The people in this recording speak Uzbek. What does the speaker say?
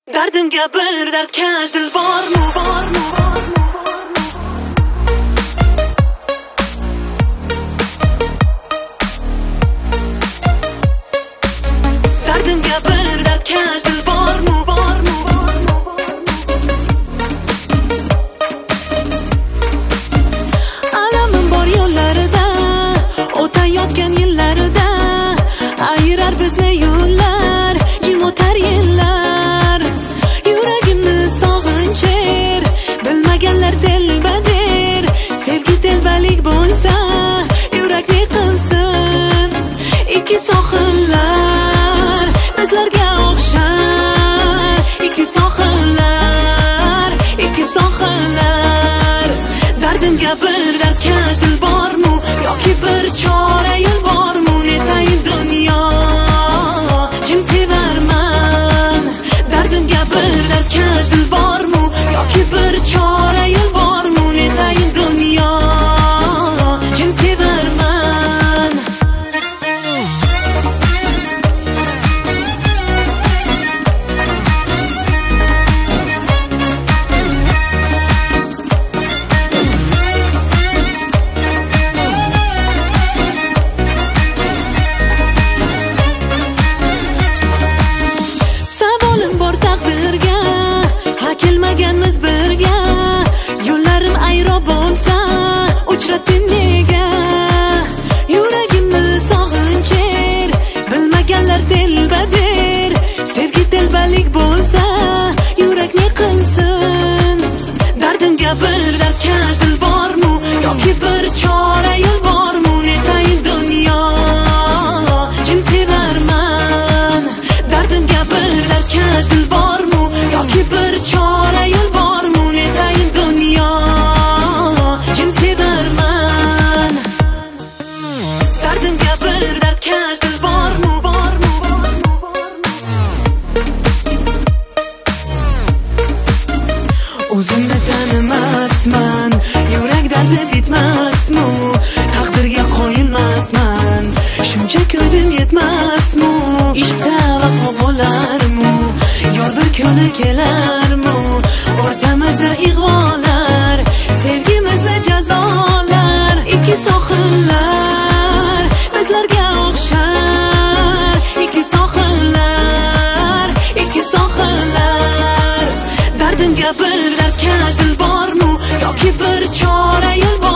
Dardimga bir dardkash dil bormi, bormi, bormi, dardimga bir dardkash dil bormi, bormi, alamim bor yo'llarida, o'tayotgan yillarida ayirar bizni yo'llar, jim o'tar yillar. Yuragimni sog'inchir, bilmaganlar telbadir. Sevgi telbalik bo'lsa, yurakni qilsin. Ikki sohillar bizlarga o'xshar, ikki sohillar, ikki sohillar. Dardimga bir dardkash dil bormi, yoki bir chora yo'l bormi? Netayin dunyo jim sevarman. Dardimga bir dardkash dil bormi, yoki bir chora yo'l bormi? Netayin dunyo jim sevarman. Savolim bor taqdirga, ha kelmaganmiz birga. Yo'llarim ayro bo'lsa, uchratding nega? Yuragimni sog'inchir, bilmaganlar telbadir. Sevgi telbalik bo'lsa, yurakni qilsin. Dardimga bir dardkash dil bormi, yoki bir chora yo'l bormi? Netayin dunyo jim sevarman. Dardimga bir dardkash dil bormi, yoki bir chora yo'l bormi? Netayin dunyo jim sevarman. dardimga bir dardkash dil bormi, bormi, O'zimni tanimasman, yurak dardi bitmasmi? Taqdirga qo'yilmasman, shuncha ko'rdim yetmasmi? Ishqda vafo bo'larmi? Yor bir kuni kelarmi? O'rtamizda ig'volar, sevgimizda jazolar. Ikki sohillar bizlarga o'xshar, ikki sohillar, ikki sohillar. Dardimga bir dardkash dil bormi, yoki bir chora yo'l bormi?